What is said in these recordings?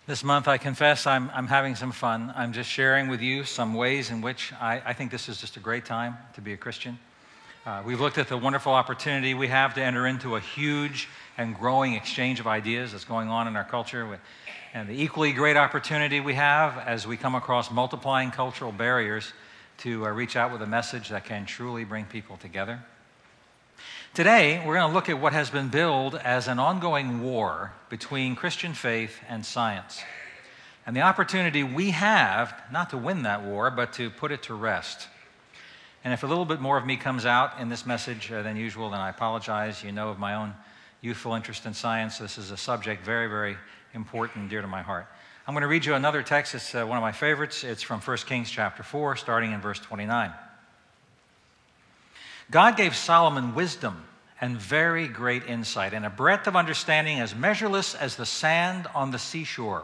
This month, I confess, I'm having some fun. I'm just sharing with you some ways in which I think this is just a great time to be a Christian. We've looked at the wonderful opportunity we have to enter into a huge and growing exchange of ideas that's going on in our culture, and the equally great opportunity we have as we come across multiplying cultural barriers to reach out with a message that can truly bring people together. Today, we're going to look at what has been billed as an ongoing war between Christian faith and science, and the opportunity we have not to win that war, but to put it to rest. And if a little bit more of me comes out in this message than usual, then I apologize. You know of my own youthful interest in science. This is a subject very, very important and dear to my heart. I'm going to read you another text. It's one of my favorites. It's from 1 Kings chapter 4, starting in verse 29. God gave Solomon wisdom and very great insight, and a breadth of understanding as measureless as the sand on the seashore.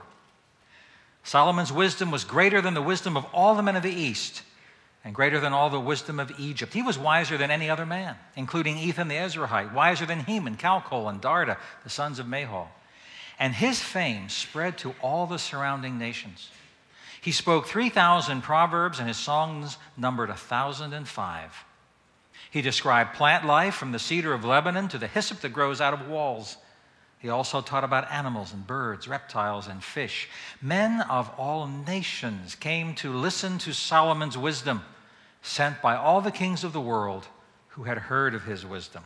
Solomon's wisdom was greater than the wisdom of all the men of the East, and greater than all the wisdom of Egypt. He was wiser than any other man, including Ethan the Ezrahite, wiser than Heman, Calcol, and Darda, the sons of Mahol. And his fame spread to all the surrounding nations. He spoke 3,000 proverbs, and his songs numbered 1,005. He described plant life from the cedar of Lebanon to the hyssop that grows out of walls. He also taught about animals and birds, reptiles and fish. Men of all nations came to listen to Solomon's wisdom, sent by all the kings of the world who had heard of his wisdom.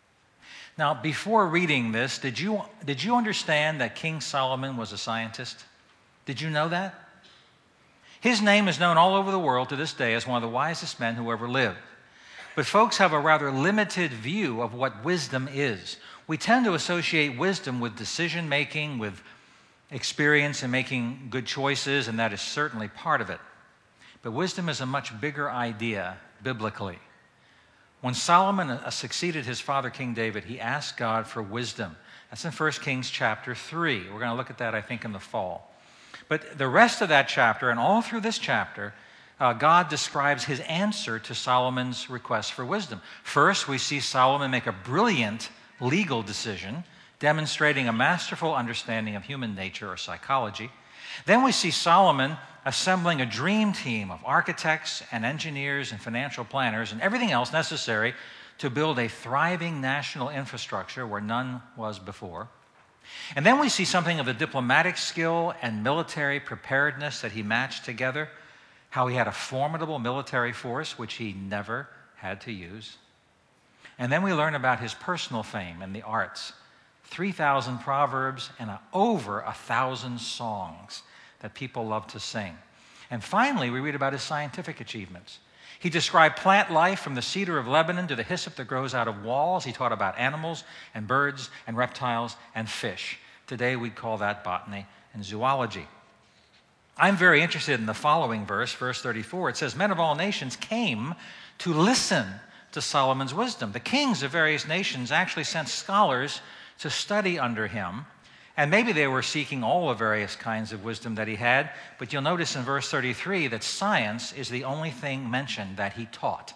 Now, before reading this, did you understand that King Solomon was a scientist? Did you know that? His name is known all over the world to this day as one of the wisest men who ever lived. But folks have a rather limited view of what wisdom is. We tend to associate wisdom with decision-making, with experience in making good choices, and that is certainly part of it. But wisdom is a much bigger idea biblically. When Solomon succeeded his father, King David, he asked God for wisdom. That's in 1 Kings chapter 3. We're going to look at that, I think, in the fall. But the rest of that chapter, and all through this chapter, God describes his answer to Solomon's request for wisdom. First, we see Solomon make a brilliant legal decision, demonstrating a masterful understanding of human nature or psychology. Then we see Solomon assembling a dream team of architects and engineers and financial planners and everything else necessary to build a thriving national infrastructure where none was before. And then we see something of the diplomatic skill and military preparedness that he matched together, how he had a formidable military force which he never had to use. And then we learn about his personal fame in the arts, 3,000 proverbs and over 1,000 songs that people love to sing. And finally, we read about his scientific achievements. He described plant life from the cedar of Lebanon to the hyssop that grows out of walls. He taught about animals and birds and reptiles and fish. Today we'd call that botany and zoology. I'm very interested in the following verse, verse 34. It says, men of all nations came to listen to Solomon's wisdom. The kings of various nations actually sent scholars to study under him, and maybe they were seeking all the various kinds of wisdom that he had, but you'll notice in verse 33 that science is the only thing mentioned that he taught.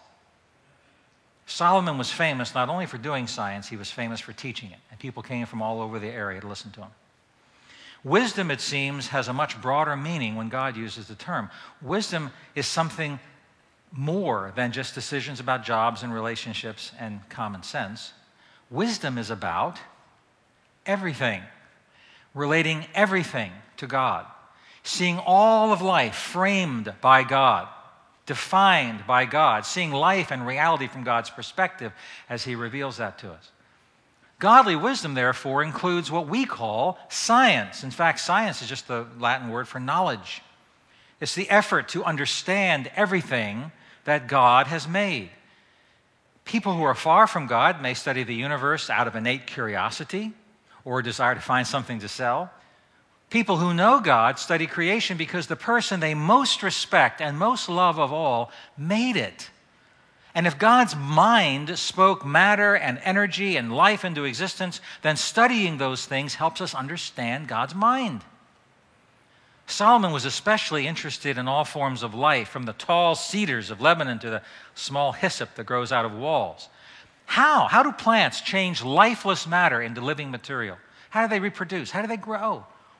Solomon was famous not only for doing science, he was famous for teaching it, and people came from all over the area to listen to him. Wisdom, it seems, has a much broader meaning when God uses the term. Wisdom is something more than just decisions about jobs and relationships and common sense. Wisdom is about everything, relating everything to God, seeing all of life framed by God, defined by God, seeing life and reality from God's perspective as he reveals that to us. Godly wisdom, therefore, includes what we call science. In fact, science is just the Latin word for knowledge. It's the effort to understand everything that God has made. People who are far from God may study the universe out of innate curiosity or a desire to find something to sell. People who know God study creation because the person they most respect and most love of all made it. And if God's mind spoke matter and energy and life into existence, then studying those things helps us understand God's mind. Solomon was especially interested in all forms of life, from the tall cedars of Lebanon to the small hyssop that grows out of walls. How? How do plants change lifeless matter into living material? How do they reproduce? How do they grow?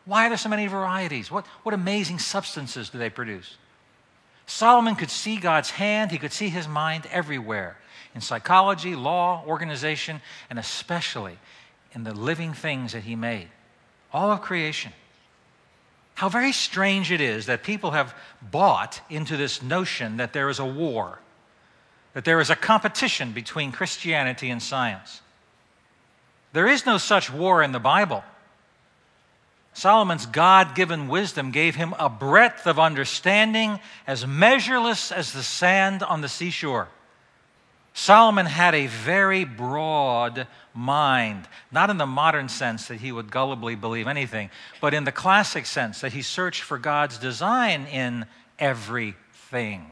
Why are there so many varieties? What amazing substances do they produce? Solomon could see God's hand. He could see his mind everywhere, in psychology, law, organization, and especially in the living things that he made. All of creation. How very strange it is that people have bought into this notion that there is a war, that there is a competition between Christianity and science. There is no such war in the Bible. Solomon's God-given wisdom gave him a breadth of understanding as measureless as the sand on the seashore. Solomon had a very broad mind, not in the modern sense that he would gullibly believe anything, but in the classic sense that he searched for God's design in everything.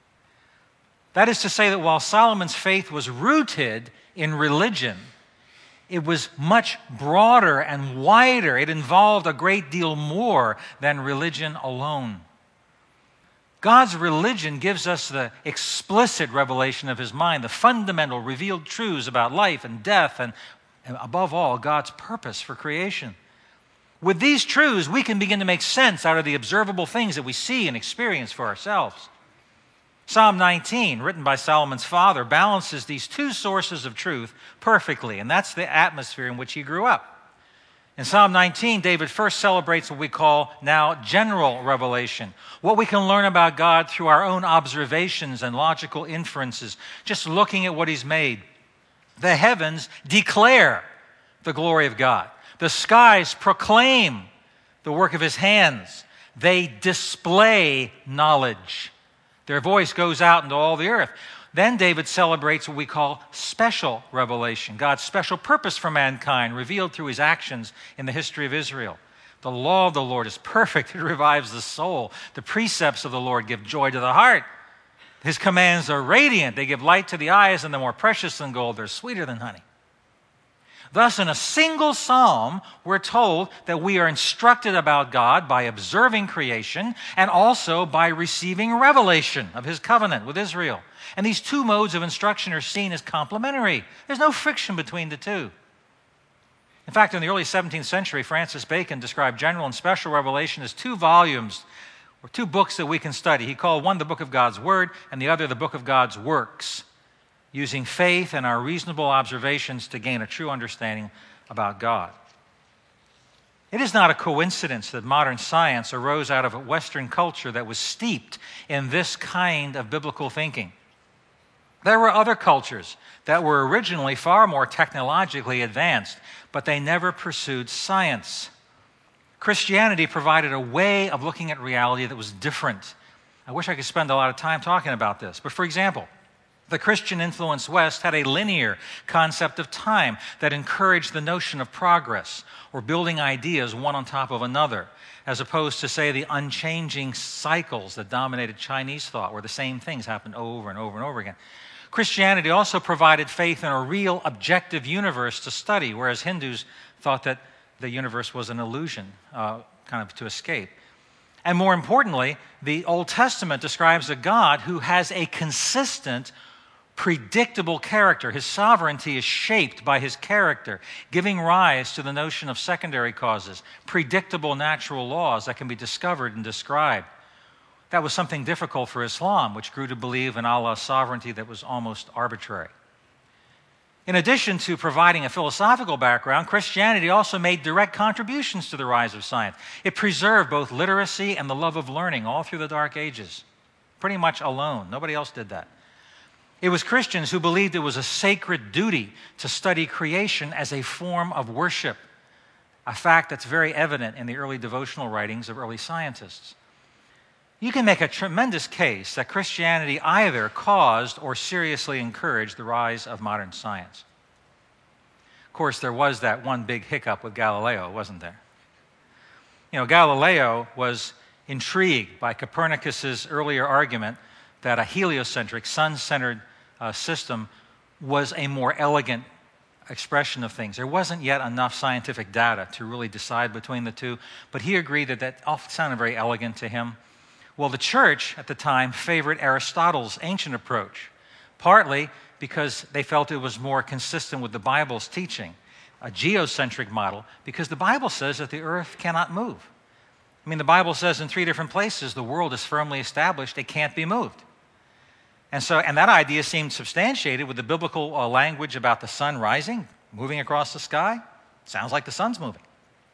That is to say that while Solomon's faith was rooted in religion, it was much broader and wider. It involved a great deal more than religion alone. God's religion gives us the explicit revelation of his mind, the fundamental revealed truths about life and death, and above all, God's purpose for creation. With these truths, we can begin to make sense out of the observable things that we see and experience for ourselves. Psalm 19, written by Solomon's father, balances these two sources of truth perfectly, and that's the atmosphere in which he grew up. In Psalm 19, David first celebrates what we call now general revelation, what we can learn about God through our own observations and logical inferences, just looking at what he's made. The heavens declare the glory of God. The skies proclaim the work of his hands. They display knowledge. Their voice goes out into all the earth. Then David celebrates what we call special revelation, God's special purpose for mankind revealed through his actions in the history of Israel. The law of the Lord is perfect. It revives the soul. The precepts of the Lord give joy to the heart. His commands are radiant. They give light to the eyes, and they're more precious than gold. They're sweeter than honey. Thus, in a single psalm, we're told that we are instructed about God by observing creation and also by receiving revelation of his covenant with Israel. And these two modes of instruction are seen as complementary. There's no friction between the two. In fact, in the early 17th century, Francis Bacon described general and special revelation as two volumes or two books that we can study. He called one the book of God's Word and the other the book of God's works, using faith and our reasonable observations to gain a true understanding about God. It is not a coincidence that modern science arose out of a Western culture that was steeped in this kind of biblical thinking. There were other cultures that were originally far more technologically advanced, but they never pursued science. Christianity provided a way of looking at reality that was different. I wish I could spend a lot of time talking about this, but for example, the Christian-influenced West had a linear concept of time that encouraged the notion of progress or building ideas one on top of another, as opposed to, say, the unchanging cycles that dominated Chinese thought, where the same things happened over and over and over again. Christianity also provided faith in a real objective universe to study, whereas Hindus thought that the universe was an illusion, kind of to escape. And more importantly, the Old Testament describes a God who has a consistent, predictable character. His sovereignty is shaped by his character, giving rise to the notion of secondary causes, predictable natural laws that can be discovered and described. That was something difficult for Islam, which grew to believe in Allah's sovereignty that was almost arbitrary. In addition to providing a philosophical background, Christianity also made direct contributions to the rise of science. It preserved both literacy and the love of learning all through the Dark Ages, pretty much alone. Nobody else did that. It was Christians who believed it was a sacred duty to study creation as a form of worship, a fact that's very evident in the early devotional writings of early scientists. You can make a tremendous case that Christianity either caused or seriously encouraged the rise of modern science. Of course, there was that one big hiccup with Galileo, wasn't there? Galileo was intrigued by Copernicus's earlier argument that a heliocentric, sun-centered system was a more elegant expression of things. There wasn't yet enough scientific data to really decide between the two, but he agreed that that all sounded very elegant to him. Well, the church at the time favored Aristotle's ancient approach, partly because they felt it was more consistent with the Bible's teaching. a geocentric model because the Bible says that the earth cannot move. I mean, the Bible says in 3 different places the world is firmly established, it can't be moved. And that idea seemed substantiated with the biblical language about the sun rising, moving across the sky. Sounds like the sun's moving.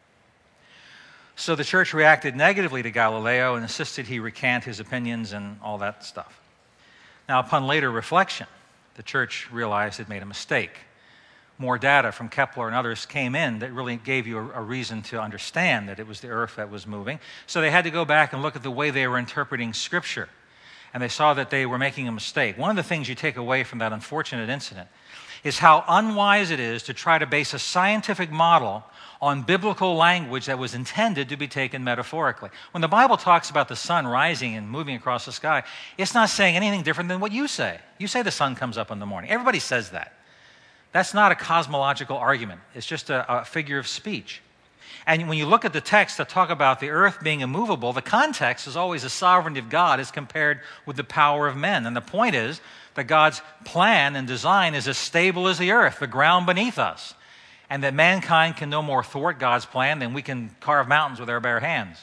So the church reacted negatively to Galileo and insisted he recant his opinions and all that stuff. Now, upon later reflection, the church realized it made a mistake. More data from Kepler and others came in that really gave you a reason to understand that it was the earth that was moving. So they had to go back and look at the way they were interpreting Scripture. And they saw that they were making a mistake. One of the things you take away from that unfortunate incident is how unwise it is to try to base a scientific model on biblical language that was intended to be taken metaphorically. When the Bible talks about the sun rising and moving across the sky, it's not saying anything different than what you say. You say the sun comes up in the morning. Everybody says that. That's not a cosmological argument. It's just a figure of speech. And when you look at the texts that talk about the earth being immovable, the context is always the sovereignty of God as compared with the power of men. And the point is that God's plan and design is as stable as the earth, the ground beneath us, and that mankind can no more thwart God's plan than we can carve mountains with our bare hands.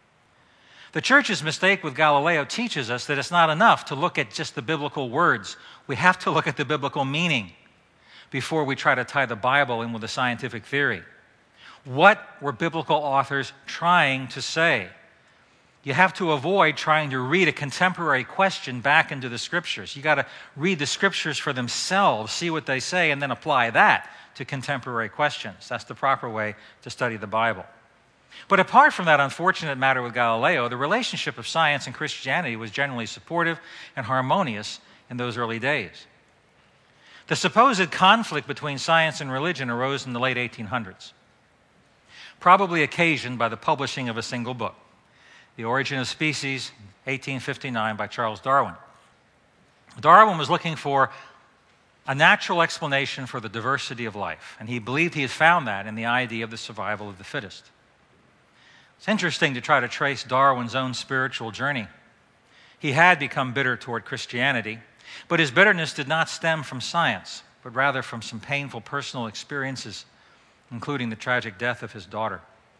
The church's mistake with Galileo teaches us that it's not enough to look at just the biblical words. We have to look at the biblical meaning before we try to tie the Bible in with a scientific theory. What were biblical authors trying to say? You have to avoid trying to read a contemporary question back into the Scriptures. You got to read the Scriptures for themselves, see what they say, and then apply that to contemporary questions. That's the proper way to study the Bible. But apart from that unfortunate matter with Galileo, the relationship of science and Christianity was generally supportive and harmonious in those early days. The supposed conflict between science and religion arose in the late 1800s, probably occasioned by the publishing of a single book, The Origin of Species, 1859, by Charles Darwin. Darwin was looking for a natural explanation for the diversity of life, and he believed he had found that in the idea of the survival of the fittest. It's interesting to try to trace Darwin's own spiritual journey. He had become bitter toward Christianity, but his bitterness did not stem from science, but rather from some painful personal experiences, including the tragic death of his daughter.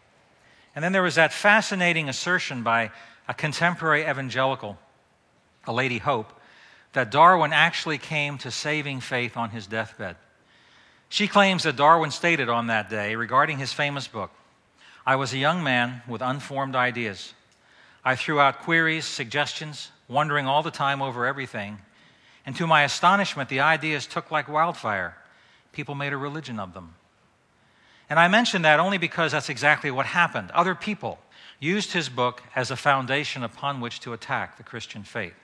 And then there was that fascinating assertion by a contemporary evangelical, a Lady Hope, that Darwin actually came to saving faith on his deathbed. She claims that Darwin stated on that day regarding his famous book, "I was a young man with unformed ideas. I threw out queries, suggestions, wondering all the time over everything. And to my astonishment, the ideas took like wildfire. People made a religion of them." And I mention that only because that's exactly what happened. Other people used his book as a foundation upon which to attack the Christian faith.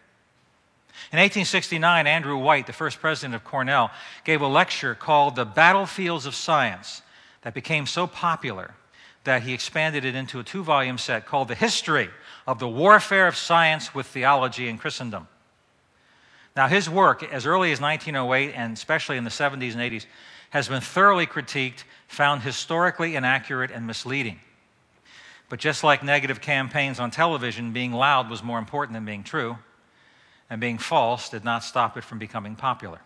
In 1869, Andrew White, the first president of Cornell, gave a lecture called The Battlefields of Science that became so popular that he expanded it into a 2-volume set called The History of the Warfare of Science with Theology in Christendom. Now, his work, as early as 1908 and especially in the 70s and 80s, has been thoroughly critiqued, found historically inaccurate and misleading. But just like negative campaigns on television, being loud was more important than being true, and being false did not stop it from becoming popular.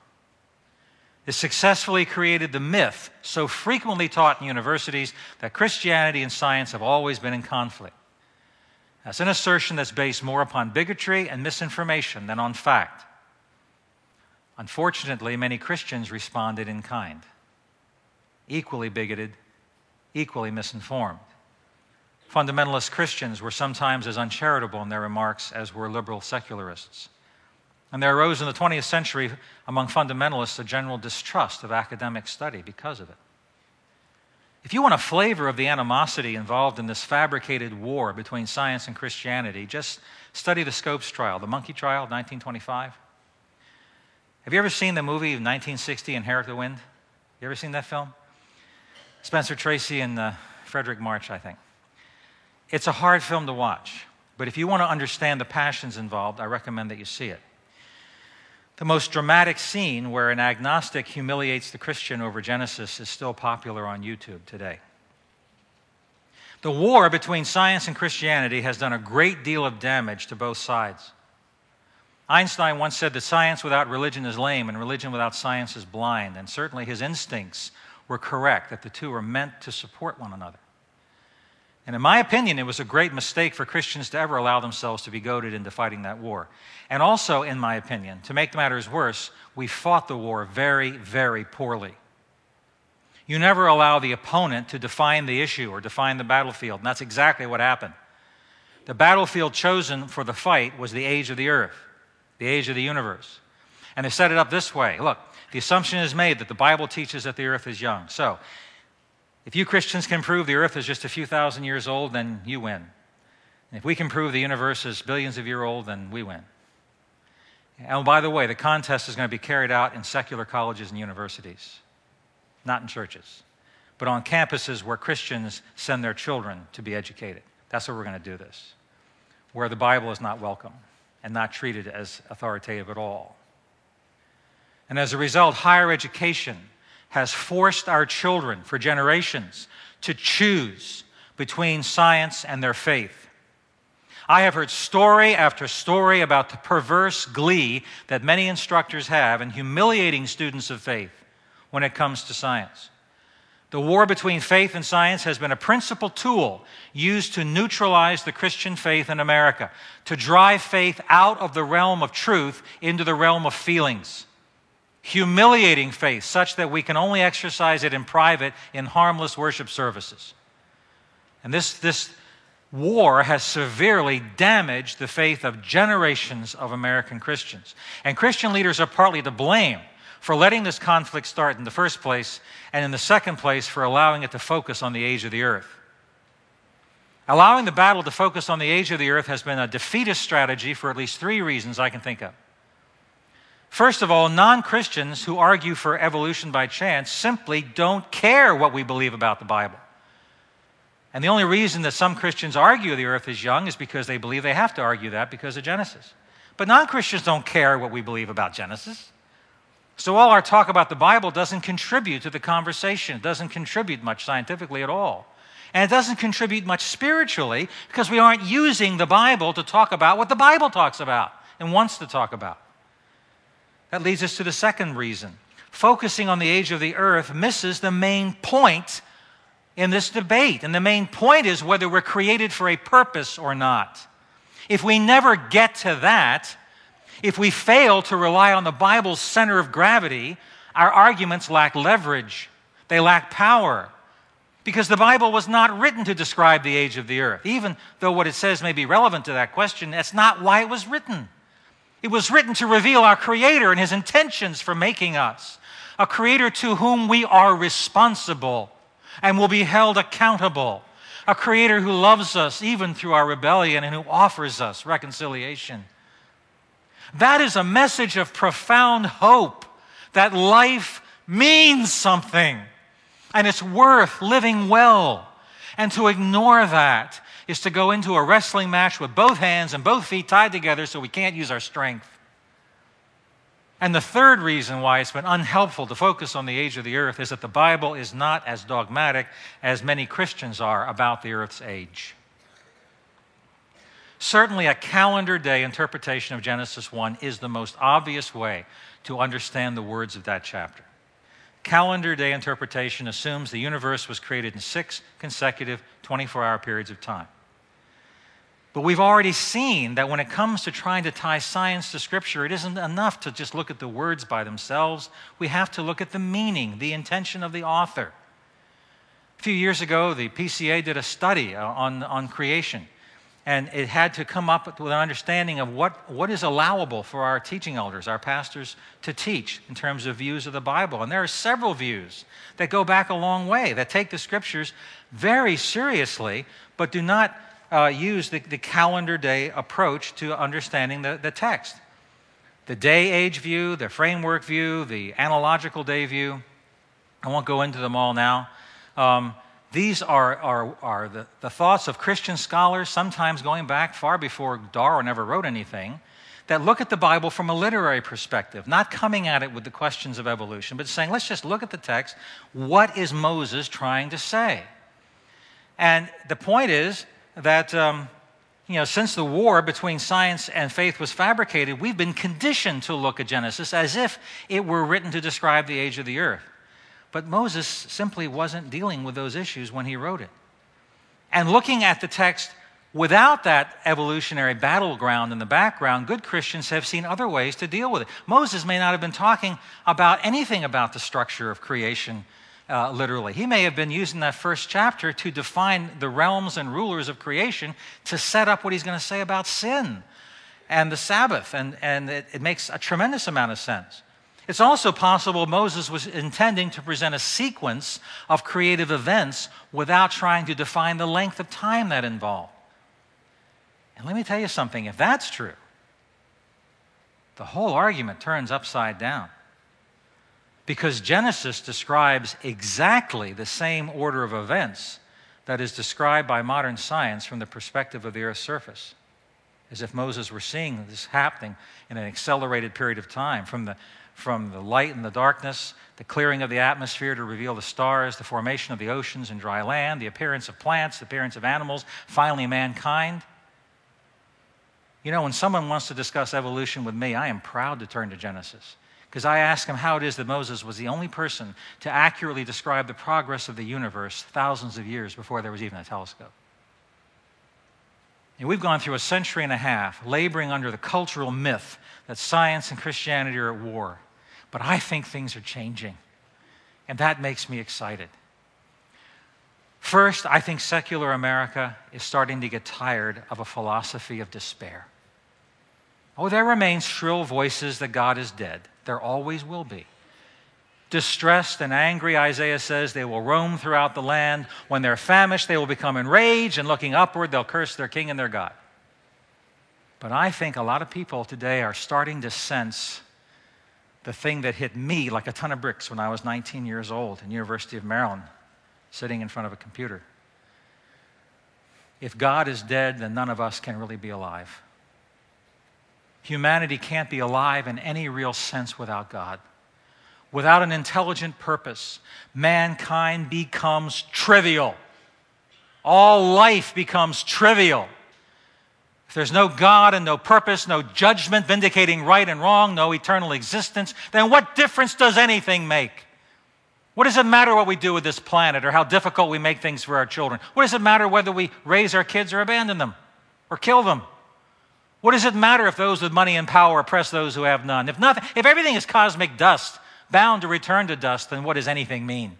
It successfully created the myth so frequently taught in universities that Christianity and science have always been in conflict. That's an assertion that's based more upon bigotry and misinformation than on fact. Unfortunately, many Christians responded in kind. Equally bigoted, equally misinformed. Fundamentalist Christians were sometimes as uncharitable in their remarks as were liberal secularists. And there arose in the 20th century among fundamentalists a general distrust of academic study because of it. If you want a flavor of the animosity involved in this fabricated war between science and Christianity, just study the Scopes trial, the monkey trial of 1925. Have you ever seen the movie 1960, Inherit the Wind? You ever seen that film? Spencer Tracy and Frederick March, I think. It's a hard film to watch, but if you want to understand the passions involved, I recommend that you see it. The most dramatic scene where an agnostic humiliates the Christian over Genesis is still popular on YouTube today. The war between science and Christianity has done a great deal of damage to both sides. Einstein once said that science without religion is lame and religion without science is blind, and certainly his instincts were correct, that the two were meant to support one another. And in my opinion, it was a great mistake for Christians to ever allow themselves to be goaded into fighting that war. And also, in my opinion, to make matters worse, we fought the war very, very poorly. You never allow the opponent to define the issue or define the battlefield, and that's exactly what happened. The battlefield chosen for the fight was the age of the earth, the age of the universe. And they set it up this way. Look, the assumption is made that the Bible teaches that the earth is young. So, if you Christians can prove the earth is just a few thousand years old, then you win. And if we can prove the universe is billions of years old, then we win. And by the way, the contest is going to be carried out in secular colleges and universities, not in churches, but on campuses where Christians send their children to be educated. That's where we're going to do this, where the Bible is not welcome and not treated as authoritative at all. And as a result, higher education has forced our children for generations to choose between science and their faith. I have heard story after story about the perverse glee that many instructors have in humiliating students of faith when it comes to science. The war between faith and science has been a principal tool used to neutralize the Christian faith in America, to drive faith out of the realm of truth into the realm of feelings. Humiliating faith such that we can only exercise it in private in harmless worship services. And this war has severely damaged the faith of generations of American Christians. And Christian leaders are partly to blame for letting this conflict start in the first place, and in the second place for allowing it to focus on the age of the earth. Allowing the battle to focus on the age of the earth has been a defeatist strategy for at least 3 reasons I can think of. First of all, non-Christians who argue for evolution by chance simply don't care what we believe about the Bible. And the only reason that some Christians argue the earth is young is because they believe they have to argue that because of Genesis. But non-Christians don't care what we believe about Genesis. So all our talk about the Bible doesn't contribute to the conversation. It doesn't contribute much scientifically at all. And it doesn't contribute much spiritually because we aren't using the Bible to talk about what the Bible talks about and wants to talk about. That leads us to the second reason. Focusing on the age of the earth misses the main point in this debate. And the main point is whether we're created for a purpose or not. If we never get to that, if we fail to rely on the Bible's center of gravity, our arguments lack leverage. They lack power. Because the Bible was not written to describe the age of the earth. Even though what it says may be relevant to that question, that's not why it was written. It was written to reveal our Creator and His intentions for making us. A Creator to whom we are responsible and will be held accountable. A Creator who loves us even through our rebellion and who offers us reconciliation. That is a message of profound hope that life means something and it's worth living well. And to ignore that is to go into a wrestling match with both hands and both feet tied together so we can't use our strength. And the third reason why it's been unhelpful to focus on the age of the earth is that the Bible is not as dogmatic as many Christians are about the earth's age. Certainly, a calendar day interpretation of Genesis 1 is the most obvious way to understand the words of that chapter. Calendar day interpretation assumes the universe was created in 6 consecutive 24-hour periods of time. But we've already seen that when it comes to trying to tie science to Scripture, it isn't enough to just look at the words by themselves. We have to look at the meaning, the intention of the author. A few years ago, the PCA did a study on creation. And it had to come up with an understanding of what is allowable for our teaching elders, our pastors, to teach in terms of views of the Bible. And there are several views that go back a long way, that take the Scriptures very seriously, but do not use the calendar day approach to understanding the text. The day-age view, the framework view, the analogical day view. I won't go into them all now. These are the thoughts of Christian scholars, sometimes going back far before Darwin ever wrote anything, that look at the Bible from a literary perspective, not coming at it with the questions of evolution, but saying, let's just look at the text. What is Moses trying to say? And the point is that, since the war between science and faith was fabricated, we've been conditioned to look at Genesis as if it were written to describe the age of the earth. But Moses simply wasn't dealing with those issues when he wrote it. And looking at the text without that evolutionary battleground in the background, good Christians have seen other ways to deal with it. Moses may not have been talking about anything about the structure of creation literally. He may have been using that first chapter to define the realms and rulers of creation to set up what he's going to say about sin and the Sabbath, and it makes a tremendous amount of sense. It's also possible Moses was intending to present a sequence of creative events without trying to define the length of time that involved. And let me tell you something, if that's true, the whole argument turns upside down. Because Genesis describes exactly the same order of events that is described by modern science from the perspective of the Earth's surface, as if Moses were seeing this happening in an accelerated period of time, from the light and the darkness, the clearing of the atmosphere to reveal the stars, the formation of the oceans and dry land, the appearance of plants, the appearance of animals, finally mankind. You know, when someone wants to discuss evolution with me, I am proud to turn to Genesis, because I ask him how it is that Moses was the only person to accurately describe the progress of the universe thousands of years before there was even a telescope. And we've gone through a century and a half laboring under the cultural myth that science and Christianity are at war. But I think things are changing, and that makes me excited. First, I think secular America is starting to get tired of a philosophy of despair. Oh, there remain shrill voices that God is dead. There always will be. Distressed and angry, Isaiah says, they will roam throughout the land. When they're famished, they will become enraged, and looking upward, they'll curse their king and their God. But I think a lot of people today are starting to sense the thing that hit me like a ton of bricks when I was 19 years old in University of Maryland, sitting in front of a computer. If God is dead, then none of us can really be alive. Humanity can't be alive in any real sense without God. Without an intelligent purpose, mankind becomes trivial. All life becomes trivial. If there's no God and no purpose, no judgment vindicating right and wrong, no eternal existence, then what difference does anything make? What does it matter what we do with this planet or how difficult we make things for our children? What does it matter whether we raise our kids or abandon them or kill them? What does it matter if those with money and power oppress those who have none? If everything is cosmic dust, bound to return to dust, then what does anything mean?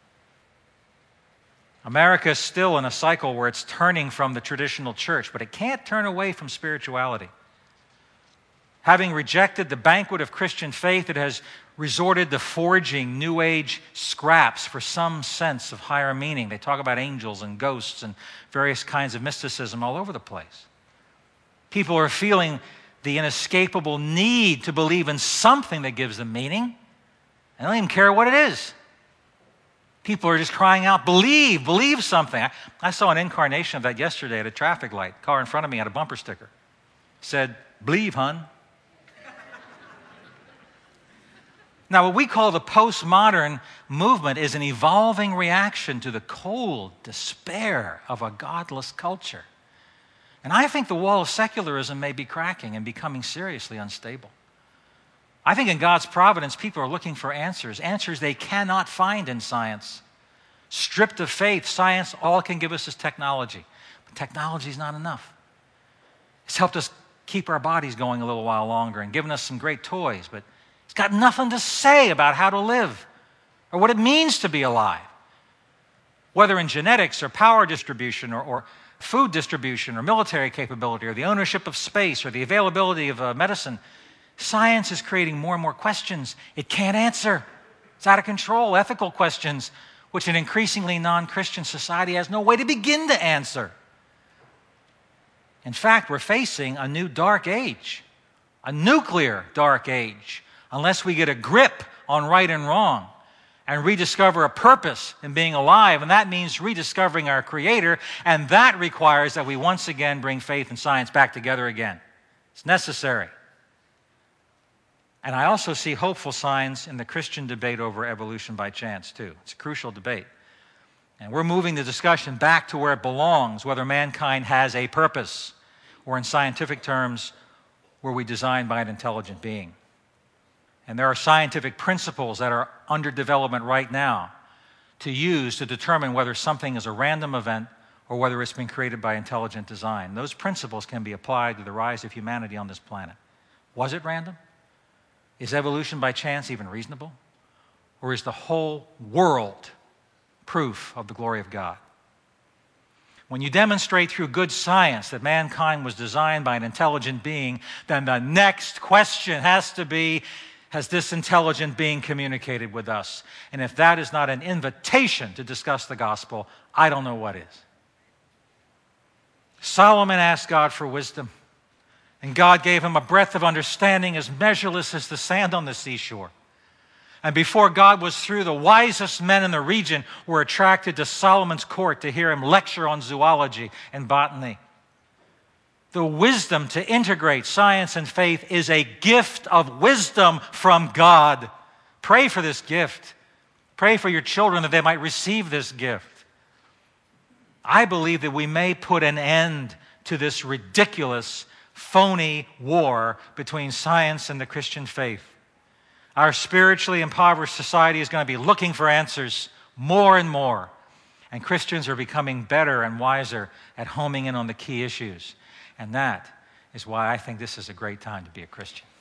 America is still in a cycle where it's turning from the traditional church, but it can't turn away from spirituality. Having rejected the banquet of Christian faith, it has resorted to forging New Age scraps for some sense of higher meaning. They talk about angels and ghosts and various kinds of mysticism all over the place. People are feeling the inescapable need to believe in something that gives them meaning. I don't even care what it is. People are just crying out, believe something. I saw an incarnation of that yesterday at a traffic light. The car in front of me had a bumper sticker. It said, "Believe, hun." Now, what we call the postmodern movement is an evolving reaction to the cold despair of a godless culture. And I think the wall of secularism may be cracking and becoming seriously unstable. I think in God's providence, people are looking for answers they cannot find in science. Stripped of faith, science, all it can give us is technology. But technology is not enough. It's helped us keep our bodies going a little while longer and given us some great toys, but it's got nothing to say about how to live or what it means to be alive. Whether in genetics or power distribution or food distribution or military capability or the ownership of space or the availability of medicine, science is creating more and more questions it can't answer. It's out of control, ethical questions, which an increasingly non-Christian society has no way to begin to answer. In fact, we're facing a new dark age, a nuclear dark age, unless we get a grip on right and wrong and rediscover a purpose in being alive. And that means rediscovering our Creator, and that requires that we once again bring faith and science back together again. It's necessary. And I also see hopeful signs in the Christian debate over evolution by chance, too. It's a crucial debate. And we're moving the discussion back to where it belongs, whether mankind has a purpose, or in scientific terms, were we designed by an intelligent being. And there are scientific principles that are under development right now to use to determine whether something is a random event or whether it's been created by intelligent design. Those principles can be applied to the rise of humanity on this planet. Was it random? Is evolution by chance even reasonable? Or is the whole world proof of the glory of God? When you demonstrate through good science that mankind was designed by an intelligent being, then the next question has to be, has this intelligent being communicated with us? And if that is not an invitation to discuss the gospel, I don't know what is. Solomon asked God for wisdom, and God gave him a breadth of understanding as measureless as the sand on the seashore. And before God was through, the wisest men in the region were attracted to Solomon's court to hear him lecture on zoology and botany. The wisdom to integrate science and faith is a gift of wisdom from God. Pray for this gift. Pray for your children that they might receive this gift. I believe that we may put an end to this ridiculous, phony war between science and the Christian faith. Our spiritually impoverished society is going to be looking for answers more and more. And Christians are becoming better and wiser at homing in on the key issues. And that is why I think this is a great time to be a Christian.